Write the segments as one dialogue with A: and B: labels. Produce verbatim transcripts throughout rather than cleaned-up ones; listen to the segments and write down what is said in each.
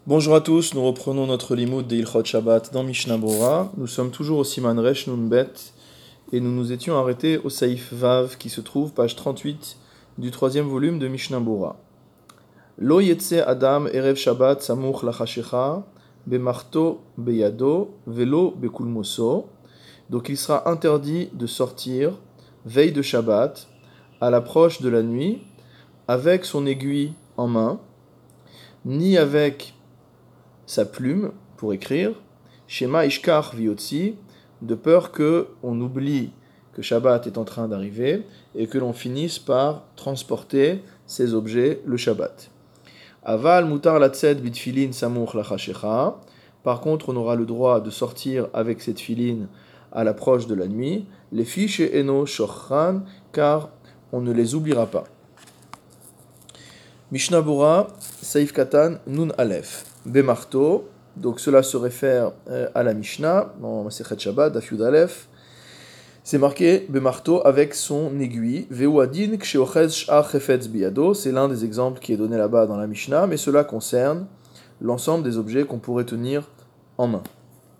A: Bonjour à tous, nous reprenons notre limoud de Ilchot Shabbat dans Mishnah Bora. Nous sommes toujours au Siman Resh Nun Bet et nous nous étions arrêtés au Saïf Vav qui se trouve page trente-huit du troisième volume de Mishnah Bora. Lo yetse Adam erev Shabbat samuch lachashecha bemarto beyado velo bekulmoso. Donc il sera interdit de sortir veille de Shabbat à l'approche de la nuit avec son aiguille en main, ni avec sa plume pour écrire, Shema Ishkar Viotzi, de peur que on oublie que Shabbat est en train d'arriver et que l'on finisse par transporter ces objets le Shabbat. Aval mutar latzet bitfilin samuch lachashecha. Par contre, on aura le droit de sortir avec cette filine à l'approche de la nuit, les fiches et eno shochran, car on ne les oubliera pas. Mishnah Bora, Saïf Katan, Nun Aleph. Bemarto, donc cela se réfère euh, à la Mishnah, dans Masechet Shabbat, Daf Yud Aleph. C'est marqué Bemarto avec son aiguille. Veuadin ksheochez sh'ar chefetz biyado, c'est l'un des exemples qui est donné là-bas dans la Mishnah, mais cela concerne l'ensemble des objets qu'on pourrait tenir en main.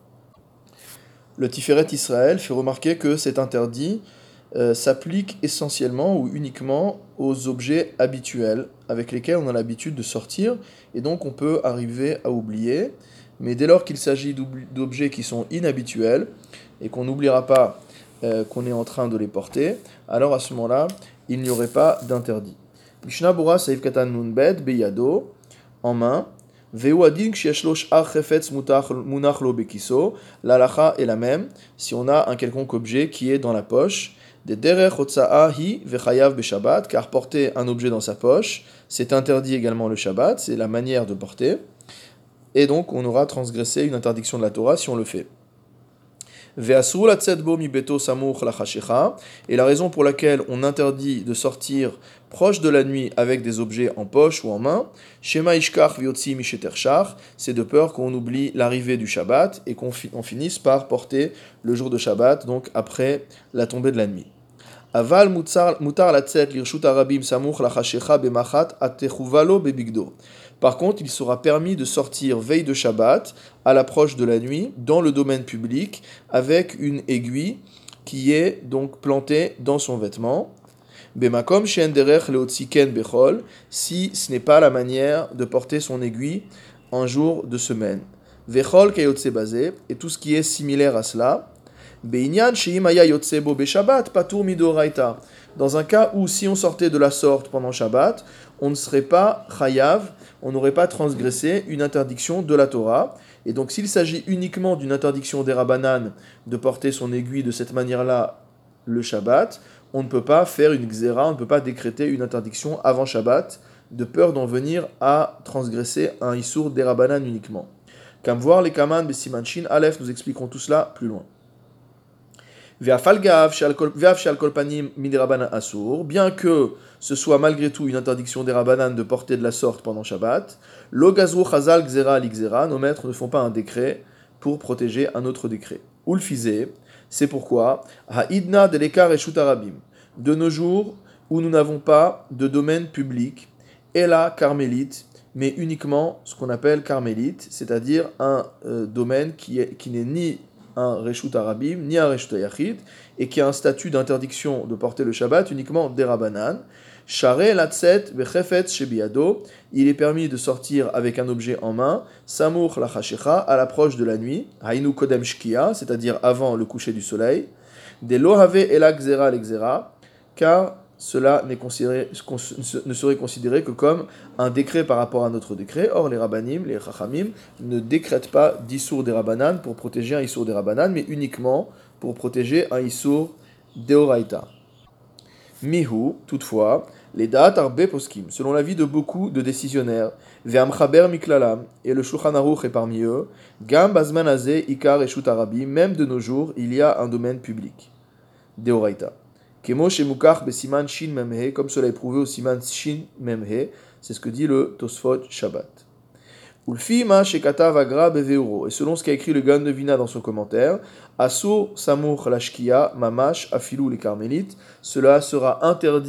A: Le Tiferet Israël fait remarquer que cet interdit euh, s'applique essentiellement ou uniquement aux objets habituels avec lesquels on a l'habitude de sortir et donc on peut arriver à oublier. Mais dès lors qu'il s'agit d'objets qui sont inhabituels et qu'on n'oubliera pas euh, qu'on est en train de les porter, alors à ce moment-là, il n'y aurait pas d'interdit. Mishnah Bora Saïf Katan Nun Bet Beyado, en main. Veuadin kshiashlo sh'ar chefetz munach lo bekiso. L'alacha est la même si on a un quelconque objet qui est dans la poche. De derech hotza'a hi vechayav beshabbat, car porter un objet dans sa poche, c'est interdit également le Shabbat, c'est la manière de porter, et donc on aura transgressé une interdiction de la Torah si on le fait. Ve'asur latzet bo mi beto samuch lachashecha, et la raison pour laquelle on interdit de sortir proche de la nuit avec des objets en poche ou en main, shema ishkach viotzi mishetershach, c'est de peur qu'on oublie l'arrivée du Shabbat et qu'on fi- on finisse par porter le jour de Shabbat, donc après la tombée de la nuit. Aval mutar latzet lirshut arabim samuch lachashecha bemachat atechuvalo bebigdo. Par contre, il sera permis de sortir veille de Shabbat à l'approche de la nuit dans le domaine public avec une aiguille qui est donc plantée dans son vêtement. Bemakom she'en derech leotziken bechol, si ce n'est pas la manière de porter son aiguille un jour de semaine. Vechol kayotse basé, et tout ce qui est similaire à cela. Be'inyan she'im haya yotse bo beshabbat patur midoraita. Dans un cas où si on sortait de la sorte pendant Shabbat, on ne serait pas chayav, on n'aurait pas transgressé une interdiction de la Torah. Et donc s'il s'agit uniquement d'une interdiction des Rabbanan de porter son aiguille de cette manière-là le Shabbat, on ne peut pas faire une xéra, on ne peut pas décréter une interdiction avant Shabbat, de peur d'en venir à transgresser un issour des Rabbanan uniquement. Comme voir les Kaman Besiman Shin Aleph, nous expliquons tout cela plus loin. Bien que ce soit malgré tout une interdiction des Rabbanan de porter de la sorte pendant Shabbat, lo gazru chazal gzera li gzera, nos maîtres ne font pas un décret pour protéger un autre décret. Ulfizé, c'est pourquoi ha'idna delekar eshut arabim, de nos jours où nous n'avons pas de domaine public, et la carmélite, mais uniquement ce qu'on appelle carmélite, c'est-à-dire un euh, domaine qui, est, qui n'est ni un Reshut Arabim, ni un Reshut Yachid, et qui a un statut d'interdiction de porter le Shabbat uniquement des Rabbanan. Share latzet bechefetz shebiado, il est permis de sortir avec un objet en main, samuch lachashecha, à l'approche de la nuit, hainu kodem shkia, c'est-à-dire avant le coucher du soleil, de lohave elak zera l'exera, car cela n'est considéré, ne serait considéré que comme un décret par rapport à notre décret. Or, les rabbanim, les chachamim, ne décrètent pas d'issour des rabbanan pour protéger un issour des rabbanan, mais uniquement pour protéger un issour deoraita. Mihu, toutefois, les da'at arbe poskim, selon l'avis de beaucoup de décisionnaires, ve'am chaber miklalam, et le Shulchan Aruch est parmi eux, gam bazman azeh ikar eshut arabi, même de nos jours, il y a un domaine public, deoraita. Kemo shemukach besiman shin memhe, comme cela est prouvé au siman shin memhe, c'est ce que dit le Tosfot Shabbat. Ulfi ma shekatav agra beveuro, et selon ce qu'a écrit le Gaon de Vina dans son commentaire, asur samur lashkia mamash afilou les carmélites, cela sera interdit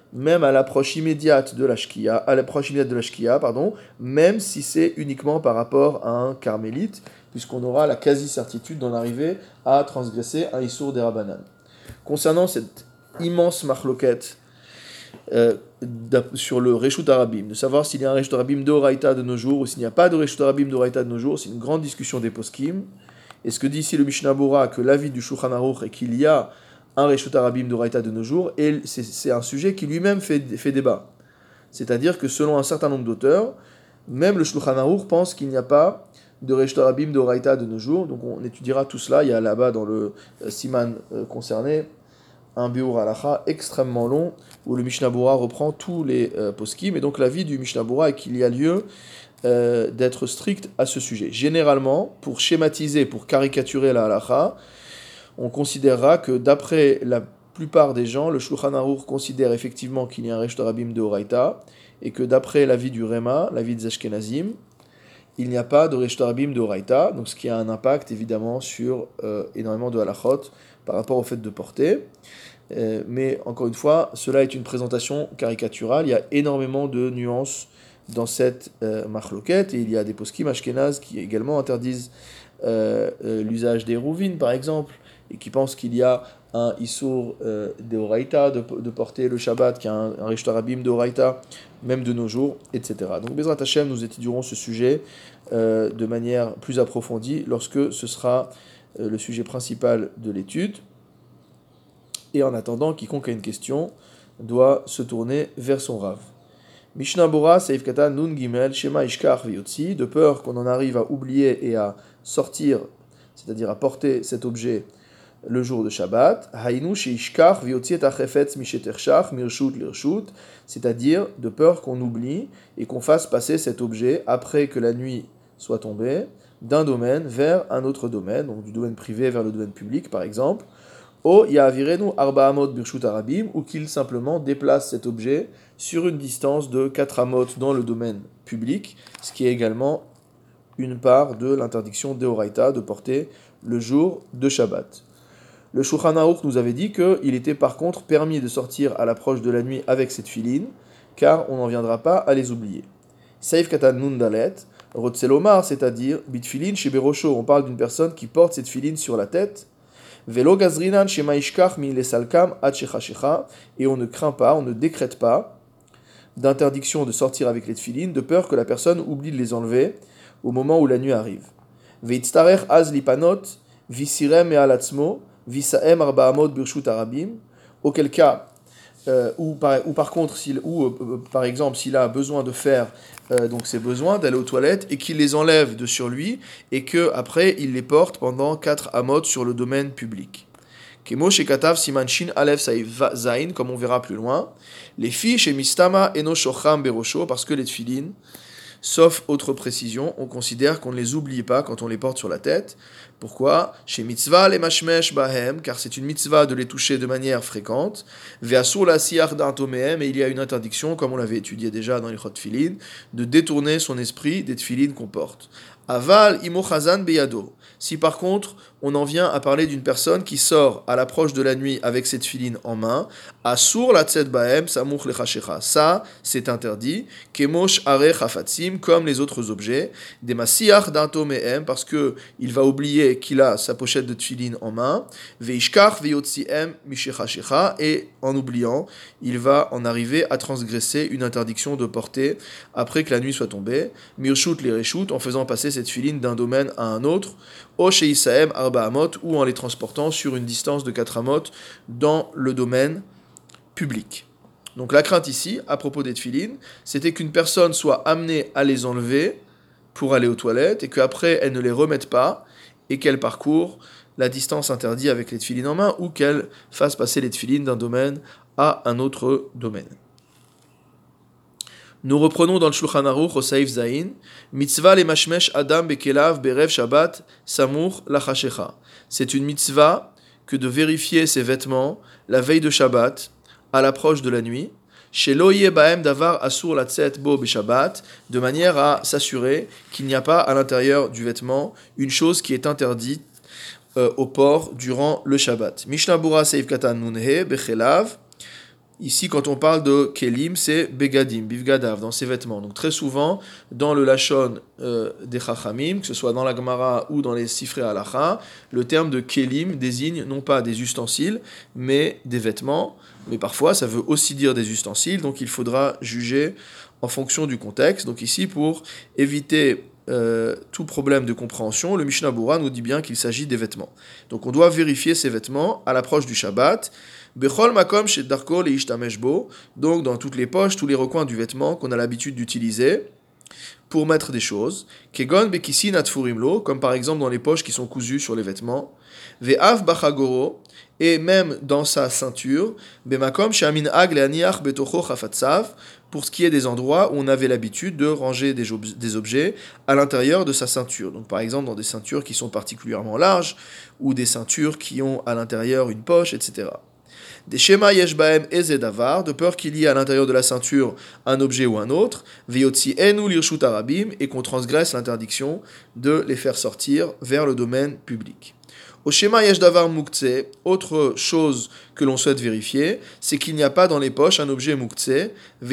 A: même à l'approche immédiate de la shkia, à l'approche immédiate de la shkia, pardon, même si c'est uniquement par rapport à un carmélite, puisqu'on aura la quasi-certitude d'en arriver à transgresser un Issour des Rabbanan. Concernant cette immense marloquette euh, sur le Reshut Arabim, de savoir s'il y a un Reshut Arabim d'Oraïta de nos jours ou s'il n'y a pas de Reshut Arabim d'Oraïta de nos jours, c'est une grande discussion des poskim. Et ce que dit ici le Mishnah Bora, que l'avis du Shulchan Aruch est qu'il y a un Reshut Arabim d'Oraïta de nos jours, et c'est, c'est un sujet qui lui-même fait, fait débat. C'est-à-dire que selon un certain nombre d'auteurs, même le Shulchan Aruch pense qu'il n'y a pas de Reshut Arabim d'Oraïta de nos jours. Donc on étudiera tout cela. Il y a là-bas dans le euh, Siman euh, concerné un Biur Halacha extrêmement long où le Mishnah Bora reprend tous les euh, poskim. Et donc l'avis du Mishnah Bora est qu'il y a lieu euh, d'être strict à ce sujet. Généralement, pour schématiser, pour caricaturer la Halacha, on considérera que d'après la plupart des gens, le Shulchan Aruch considère effectivement qu'il y a un Reshut Arabim d'Oraïta et que d'après l'avis du Réma, l'avis des Ashkenazim, il n'y a pas de Reshut Arabim d'Oraïta, donc ce qui a un impact évidemment sur euh, énormément de halachot par rapport au fait de porter. Euh, mais encore une fois, cela est une présentation caricaturale, il y a énormément de nuances dans cette euh, marloquette, et il y a des poskim ashkénazes qui également interdisent euh, euh, l'usage des rouvines par exemple, et qui pensent qu'il y a un Issour euh, d'Oraïta, de, de porter le Shabbat, qui a un, un Reshut Arabim d'Oraïta, même de nos jours, et cetera. Donc Bezrat Hashem, nous étudierons ce sujet euh, de manière plus approfondie lorsque ce sera euh, le sujet principal de l'étude. Et en attendant, quiconque a une question doit se tourner vers son Rav. Mishnah Bora, Seif Katan, Nun Gimel, Shema Ishkar Viyotzi, de peur qu'on en arrive à oublier et à sortir, c'est-à-dire à porter cet objet le jour de Shabbat, Hainu Sheishkar Viyotzi et Achefetz Mishetershach Mirshut Lirshut, c'est-à-dire de peur qu'on oublie et qu'on fasse passer cet objet après que la nuit soit tombée d'un domaine vers un autre domaine, donc du domaine privé vers le domaine public par exemple, O Ya'avirenu Arba Amot Birshut Arabim, ou qu'il simplement déplace cet objet sur une distance de quatre amot dans le domaine public, ce qui est également une part de l'interdiction d'Oraïta de porter le jour de Shabbat. Le Shulchan Aruch nous avait dit qu'il était par contre permis de sortir à l'approche de la nuit avec cette filine, car on n'en viendra pas à les oublier. Saif Katan Nun Dalet, Rotzelomar, c'est-à-dire Bitfilin chez Berosho, on parle d'une personne qui porte cette filine sur la tête, Velo Gazrinan chez Maishkach mi lesalkam Shecha, et on ne craint pas, on ne décrète pas d'interdiction de sortir avec les tfilines, de peur que la personne oublie de les enlever au moment où la nuit arrive. Veitztarech az lipanot, visirem et alatzmo, visaem arba amot birshut arabim, auquel cas, euh, ou, par, ou par contre, s'il, ou euh, par exemple, s'il a besoin de faire euh, donc ses besoins, d'aller aux toilettes, et qu'il les enlève de sur lui, et que après il les porte pendant quatre amot sur le domaine public. Kemo shekatav siman shin alef saïv zain, comme on verra plus loin, les filles chez mistama eno shocham berosho, parce que les tfilines, sauf autre précision, on considère qu'on ne les oublie pas quand on les porte sur la tête. Pourquoi ? Chez mitzvah les mashmesh bahem, car c'est une mitzvah de les toucher de manière fréquente. Ve'asur la siach d'artomehem, et il y a une interdiction, comme on l'avait étudié déjà dans les chot tfilin, de détourner son esprit des tfilin qu'on porte. Aval imo chazan beyado. Si par contre, on en vient à parler d'une personne qui sort à l'approche de la nuit avec cette filine en main, asur la tzed bahem samuch lechashecha. Ça, c'est interdit. Kemosh are chafatzim, comme les autres objets. Des masiach d'anto mehem, parce que il va oublier qu'il a sa pochette de tfilin en main. Veishkar veyotziem mishechashecha, et en oubliant, il va en arriver à transgresser une interdiction de porter après que la nuit soit tombée. Mirshut les reshut, en faisant passer cette filine d'un domaine à un autre. O sheisaem arba amot, ou en les transportant sur une distance de quatre amot dans le domaine public. Donc la crainte ici, à propos des tfilines, c'était qu'une personne soit amenée à les enlever pour aller aux toilettes, et qu'après elle ne les remette pas, et qu'elle parcourt la distance interdite avec les tfilines en main, ou qu'elle fasse passer les tfilines d'un domaine à un autre domaine. Nous reprenons dans le Shulchan Aruch au Saïf Zayin, mitzvah le mashmesh adam bekelav berev shabbat samur lachashecha. C'est une mitzvah que de vérifier ses vêtements la veille de Shabbat à l'approche de la nuit, shelo yeh bahem davar asur latzet bo beshabbat, de manière à s'assurer qu'il n'y a pas à l'intérieur du vêtement une chose qui est interdite euh, au port durant le Shabbat. Mishnah Bura Saïf Katan Nunhe bechelav. Ici, quand on parle de kelim, c'est begadim, bivgadav, dans ses vêtements. Donc très souvent, dans le lachon euh, des chachamim, que ce soit dans la Gemara ou dans les sifrei halacha, le terme de kelim désigne non pas des ustensiles, mais des vêtements. Mais parfois, ça veut aussi dire des ustensiles, donc il faudra juger en fonction du contexte. Donc ici, pour éviter euh, tout problème de compréhension, le Mishnah Berurah nous dit bien qu'il s'agit des vêtements. Donc on doit vérifier ces vêtements à l'approche du Shabbat. Bechol makom chez Darko le ishtamesh bo, donc dans toutes les poches, tous les recoins du vêtement qu'on a l'habitude d'utiliser pour mettre des choses. Kegon bekisin atfurim lo, comme par exemple dans les poches qui sont cousues sur les vêtements. Ve'af bachagoro, et même dans sa ceinture. Bemakom she'amin ag le'aniach betocho chafatsav, pour ce qui est des endroits où on avait l'habitude de ranger des, ob- des objets à l'intérieur de sa ceinture. Donc par exemple dans des ceintures qui sont particulièrement larges, ou des ceintures qui ont à l'intérieur une poche, et cetera. Des schémas yesh bahem eze davar, de peur qu'il y ait à l'intérieur de la ceinture un objet ou un autre, veyotzi enu lirshut arabim, et qu'on transgresse l'interdiction de les faire sortir vers le domaine public. Au schéma yesh davar muktzeh, autre chose que l'on souhaite vérifier, c'est qu'il n'y a pas dans les poches un objet muktzeh,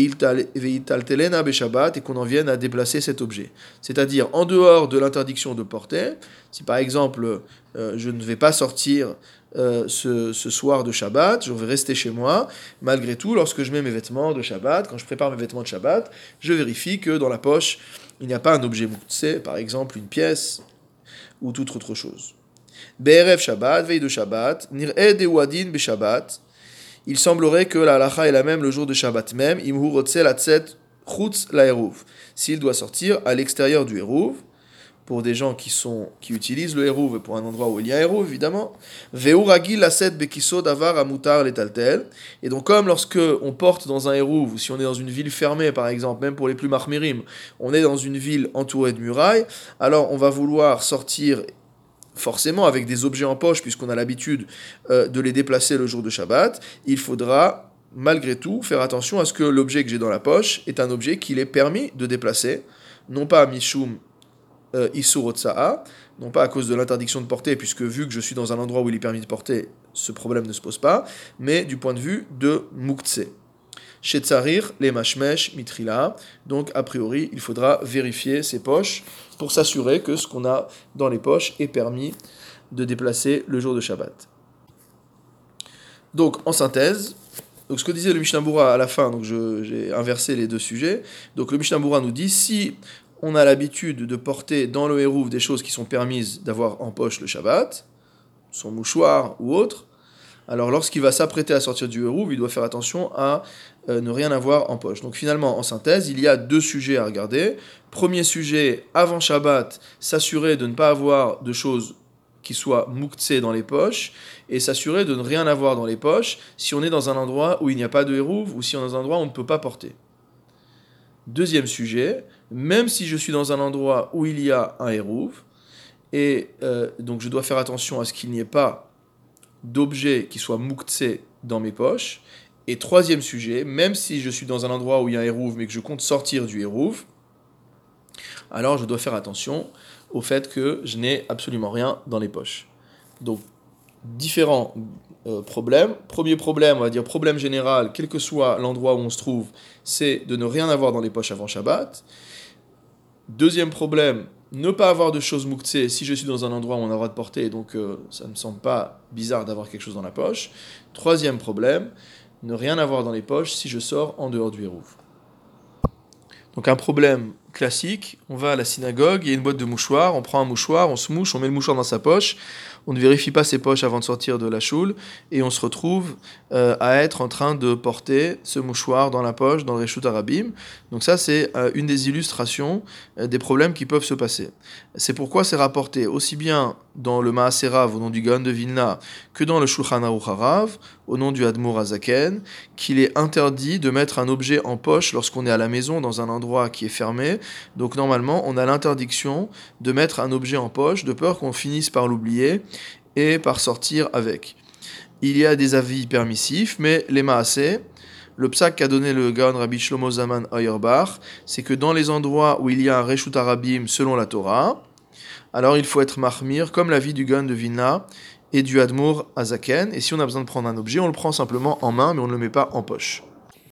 A: veitaltelena beshabbat, et qu'on en vienne à déplacer cet objet. C'est-à-dire, en dehors de l'interdiction de porter, si par exemple, euh, je ne vais pas sortir Euh, ce, ce soir de Shabbat, je vais rester chez moi. Malgré tout, lorsque je mets mes vêtements de Shabbat, quand je prépare mes vêtements de Shabbat, je vérifie que dans la poche, il n'y a pas un objet muktzeh, par exemple une pièce ou toute autre chose. Be'erev Shabbat, veille de Shabbat, nir'eh dewadin be Shabbat. Il semblerait que la halacha est la même le jour de Shabbat même, imhu rotze latzet chutz laeruv. S'il doit sortir à l'extérieur du eruv, pour des gens qui, sont, qui utilisent le hérouv, et pour un endroit où il y a un hérouv, évidemment. Ve'uragil laset bekiso davar amutar letaltel. Et donc, comme lorsque on porte dans un hérouv, ou si on est dans une ville fermée, par exemple, même pour les plus mahmirim, on est dans une ville entourée de murailles, alors on va vouloir sortir forcément avec des objets en poche, puisqu'on a l'habitude euh, de les déplacer le jour de Shabbat. Il faudra, malgré tout, faire attention à ce que l'objet que j'ai dans la poche est un objet qu'il est permis de déplacer, non pas mishum Euh, Issur Otsa'a, non pas à cause de l'interdiction de porter, puisque vu que je suis dans un endroit où il est permis de porter, ce problème ne se pose pas, mais du point de vue de Muktzeh. Chez Tsarir, les Mashmesh, Mitrila, donc a priori, il faudra vérifier ses poches pour s'assurer que ce qu'on a dans les poches est permis de déplacer le jour de Shabbat. Donc, en synthèse, donc ce que disait le Mishnah Berurah à la fin, donc je, j'ai inversé les deux sujets, donc le Mishnah Berurah nous dit, si on a l'habitude de porter dans le hérouv des choses qui sont permises d'avoir en poche le Shabbat, son mouchoir ou autre, alors lorsqu'il va s'apprêter à sortir du hérouv, il doit faire attention à euh, ne rien avoir en poche. Donc finalement, en synthèse, il y a deux sujets à regarder. Premier sujet, avant Shabbat, s'assurer de ne pas avoir de choses qui soient muktzeh dans les poches, et s'assurer de ne rien avoir dans les poches si on est dans un endroit où il n'y a pas de hérouv, ou si on est dans un endroit où on ne peut pas porter. Deuxième sujet, même si je suis dans un endroit où il y a un hérouv, et euh, donc je dois faire attention à ce qu'il n'y ait pas d'objet qui soit muktzeh dans mes poches. Et troisième sujet, même si je suis dans un endroit où il y a un hérouv, mais que je compte sortir du hérouv, alors je dois faire attention au fait que je n'ai absolument rien dans les poches. Donc, différents euh, problèmes. Premier problème, on va dire problème général, quel que soit l'endroit où on se trouve, c'est de ne rien avoir dans les poches avant Shabbat. Deuxième problème, ne pas avoir de choses muktzeh si je suis dans un endroit où on a le droit de porter, donc euh, ça ne me semble pas bizarre d'avoir quelque chose dans la poche. Troisième problème, ne rien avoir dans les poches si je sors en dehors du hérouv. Donc un problème classique, on va à la synagogue, il y a une boîte de mouchoirs, on prend un mouchoir, on se mouche, on met le mouchoir dans sa poche, on ne vérifie pas ses poches avant de sortir de la choule, et on se retrouve euh, à être en train de porter ce mouchoir dans la poche, dans le Reshut Arabim. Donc ça, c'est euh, une des illustrations euh, des problèmes qui peuvent se passer. C'est pourquoi c'est rapporté aussi bien dans le Maaseh Rav, au nom du Gaon de Vilna, que dans le Shulchan Aruch Harav, au nom du Admor Hazaken, qu'il est interdit de mettre un objet en poche lorsqu'on est à la maison, dans un endroit qui est fermé. Donc normalement, on a l'interdiction de mettre un objet en poche, de peur qu'on finisse par l'oublier et par sortir avec. Il y a des avis permissifs, mais les Maaseh, le psak qu'a donné le Gaon Rabbi Shlomo Zalman Auerbach, c'est que dans les endroits où il y a un Reshut Arabim selon la Torah, alors il faut être mahmir, comme l'avis du Gaon de Vilna et du Admour Azaken. Et si on a besoin de prendre un objet, on le prend simplement en main, mais on ne le met pas en poche.